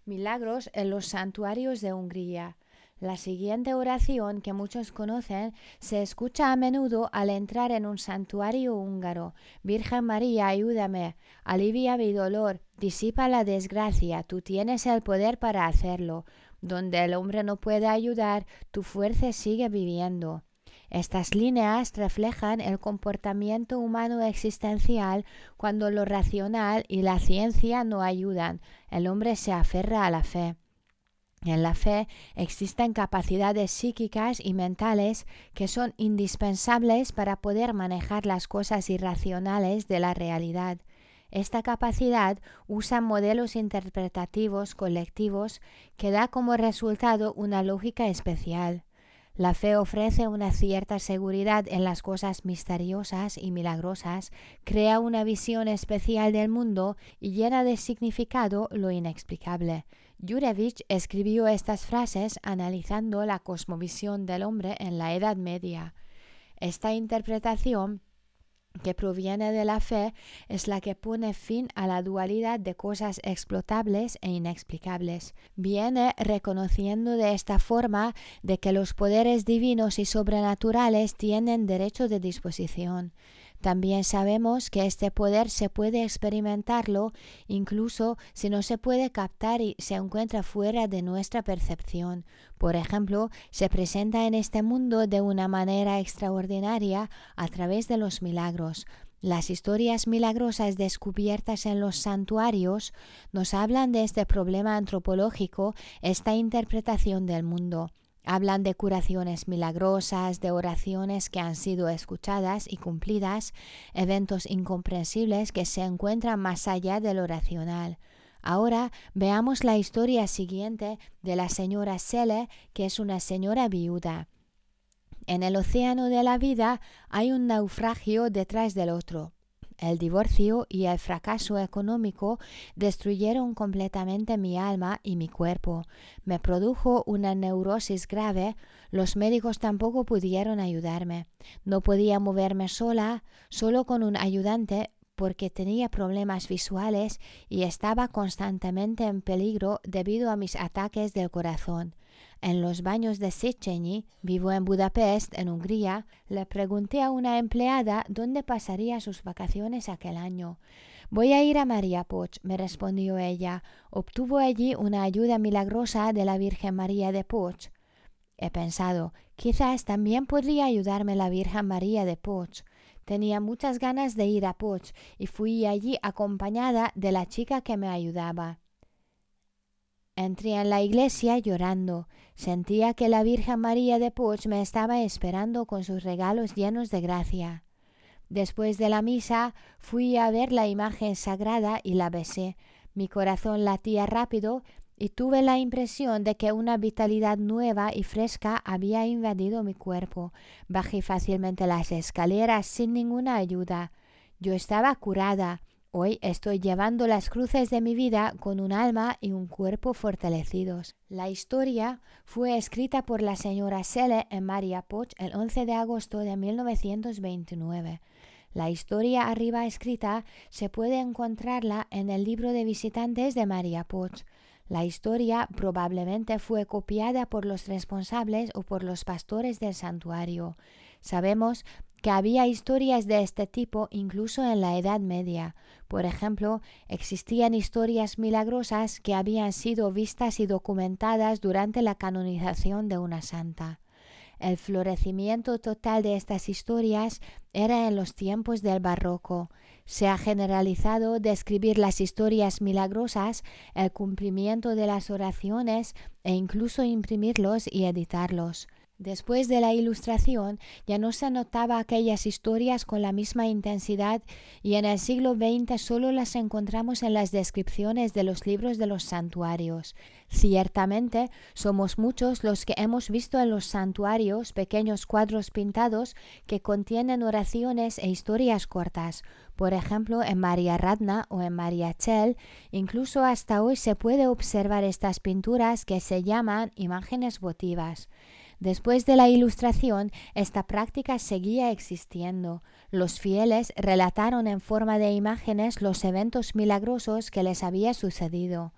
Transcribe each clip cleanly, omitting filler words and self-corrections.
Milagros en los santuarios de Hungría. La siguiente oración, que muchos conocen, se escucha a menudo al entrar en un santuario húngaro. Virgen María, ayúdame, alivia mi dolor, disipa la desgracia, tú tienes el poder para hacerlo. Donde el hombre no puede ayudar, tu fuerza sigue viviendo. Estas líneas reflejan el comportamiento humano existencial cuando lo racional y la ciencia no ayudan. El hombre se aferra a la fe. En la fe existen capacidades psíquicas y mentales que son indispensables para poder manejar las cosas irracionales de la realidad. Esta capacidad usa modelos interpretativos colectivos que da como resultado una lógica especial. La fe ofrece una cierta seguridad en las cosas misteriosas y milagrosas, crea una visión especial del mundo y llena de significado lo inexplicable. Jurevich escribió estas frases analizando la cosmovisión del hombre en la Edad Media. Esta interpretación, que proviene de la fe, es la que pone fin a la dualidad de cosas explotables e inexplicables. Viene reconociendo de esta forma de que los poderes divinos y sobrenaturales tienen derecho de disposición. También sabemos que este poder se puede experimentarlo incluso si no se puede captar y se encuentra fuera de nuestra percepción. Por ejemplo, se presenta en este mundo de una manera extraordinaria a través de los milagros. Las historias milagrosas descubiertas en los santuarios nos hablan de este problema antropológico, esta interpretación del mundo. Hablan de curaciones milagrosas, de oraciones que han sido escuchadas y cumplidas, eventos incomprensibles que se encuentran más allá de lo racional. Ahora veamos la historia siguiente de la señora Selle, que es una señora viuda. En el océano de la vida hay un naufragio detrás del otro. El divorcio y el fracaso económico destruyeron completamente mi alma y mi cuerpo. Me produjo una neurosis grave. Los médicos tampoco pudieron ayudarme. No podía moverme sola, solo con un ayudante, porque tenía problemas visuales y estaba constantemente en peligro debido a mis ataques del corazón. En los baños de Széchenyi, vivo en Budapest, en Hungría, le pregunté a una empleada dónde pasaría sus vacaciones aquel año. Voy a ir a Mariapocs, me respondió ella. Obtuvo allí una ayuda milagrosa de la Virgen María de Pocs. He pensado, quizás también podría ayudarme la Virgen María de Pocs. Tenía muchas ganas de ir a Pocs y fui allí acompañada de la chica que me ayudaba. Entré en la iglesia llorando. Sentía que la Virgen María de Pocs me estaba esperando con sus regalos llenos de gracia. Después de la misa fui a ver la imagen sagrada y la besé. Mi corazón latía rápido y tuve la impresión de que una vitalidad nueva y fresca había invadido mi cuerpo. Bajé fácilmente las escaleras sin ninguna ayuda. Yo estaba curada. Hoy estoy llevando las cruces de mi vida con un alma y un cuerpo fortalecidos. La historia fue escrita por la señora Selle en Mariapocs el 11 de agosto de 1929. La historia arriba escrita se puede encontrarla en el libro de visitantes de Mariapocs. La historia probablemente fue copiada por los responsables o por los pastores del santuario. Sabemos que había historias de este tipo incluso en la Edad Media. Por ejemplo, existían historias milagrosas que habían sido vistas y documentadas durante la canonización de una santa. El florecimiento total de estas historias era en los tiempos del Barroco. Se ha generalizado describir las historias milagrosas, el cumplimiento de las oraciones e incluso imprimirlos y editarlos. Después de la Ilustración ya no se notaba aquellas historias con la misma intensidad y en el siglo XX solo las encontramos en las descripciones de los libros de los santuarios. Ciertamente somos muchos los que hemos visto en los santuarios pequeños cuadros pintados que contienen oraciones e historias cortas. Por ejemplo, en María Radna o en María Chel, incluso hasta hoy se puede observar estas pinturas que se llaman imágenes votivas. Después de la Ilustración, esta práctica seguía existiendo. Los fieles relataron en forma de imágenes los eventos milagrosos que les había sucedido.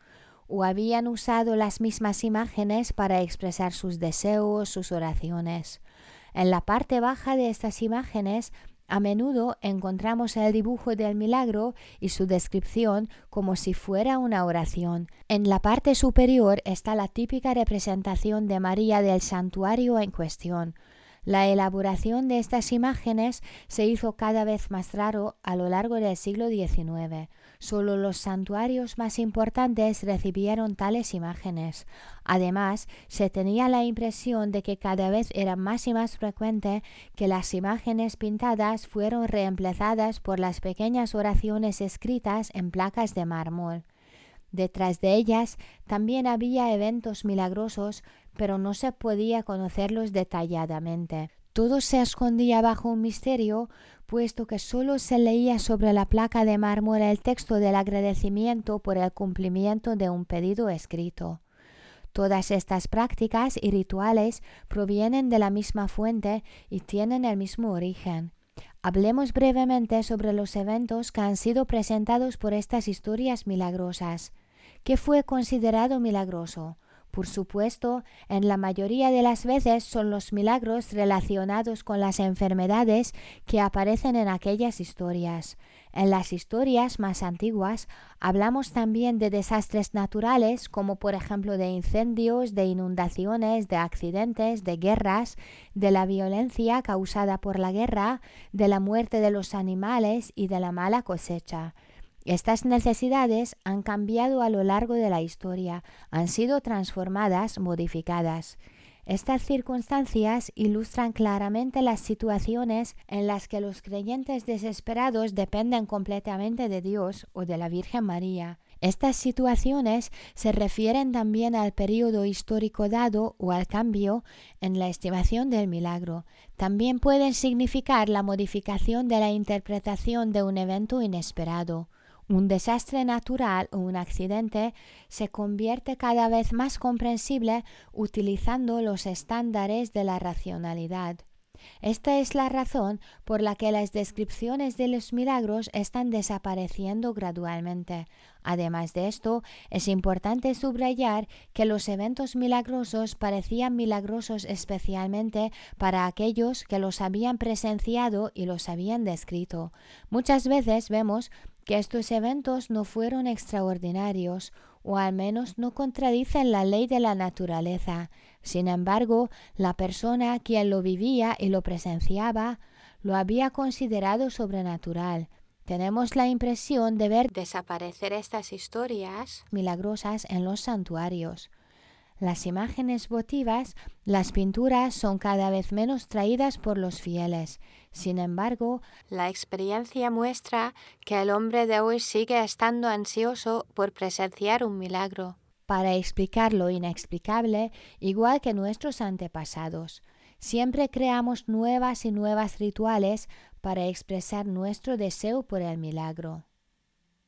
o habían usado las mismas imágenes para expresar sus deseos, sus oraciones. En la parte baja de estas imágenes, a menudo encontramos el dibujo del milagro y su descripción como si fuera una oración. En la parte superior está la típica representación de María del santuario en cuestión. La elaboración de estas imágenes se hizo cada vez más raro a lo largo del siglo XIX. Solo los santuarios más importantes recibieron tales imágenes. Además, se tenía la impresión de que cada vez era más y más frecuente que las imágenes pintadas fueron reemplazadas por las pequeñas oraciones escritas en placas de mármol. Detrás de ellas también había eventos milagrosos, pero no se podía conocerlos detalladamente. Todo se escondía bajo un misterio, puesto que solo se leía sobre la placa de mármol el texto del agradecimiento por el cumplimiento de un pedido escrito. Todas estas prácticas y rituales provienen de la misma fuente y tienen el mismo origen. Hablemos brevemente sobre los eventos que han sido presentados por estas historias milagrosas. ¿Qué fue considerado milagroso? Por supuesto, en la mayoría de las veces son los milagros relacionados con las enfermedades que aparecen en aquellas historias. En las historias más antiguas hablamos también de desastres naturales, como por ejemplo de incendios, de inundaciones, de accidentes, de guerras, de la violencia causada por la guerra, de la muerte de los animales y de la mala cosecha. Estas necesidades han cambiado a lo largo de la historia, han sido transformadas, modificadas. Estas circunstancias ilustran claramente las situaciones en las que los creyentes desesperados dependen completamente de Dios o de la Virgen María. Estas situaciones se refieren también al periodo histórico dado o al cambio en la estimación del milagro. También pueden significar la modificación de la interpretación de un evento inesperado. Un desastre natural o un accidente se convierte cada vez más comprensible utilizando los estándares de la racionalidad. Esta es la razón por la que las descripciones de los milagros están desapareciendo gradualmente. Además de esto, es importante subrayar que los eventos milagrosos parecían milagrosos especialmente para aquellos que los habían presenciado y los habían descrito. Muchas veces vemos que estos eventos no fueron extraordinarios, o al menos no contradicen la ley de la naturaleza. Sin embargo, la persona quien lo vivía y lo presenciaba lo había considerado sobrenatural. Tenemos la impresión de ver desaparecer estas historias milagrosas en los santuarios. Las imágenes votivas, las pinturas son cada vez menos traídas por los fieles. Sin embargo, la experiencia muestra que el hombre de hoy sigue estando ansioso por presenciar un milagro, para explicar lo inexplicable, igual que nuestros antepasados. Siempre creamos nuevas y nuevas rituales para expresar nuestro deseo por el milagro.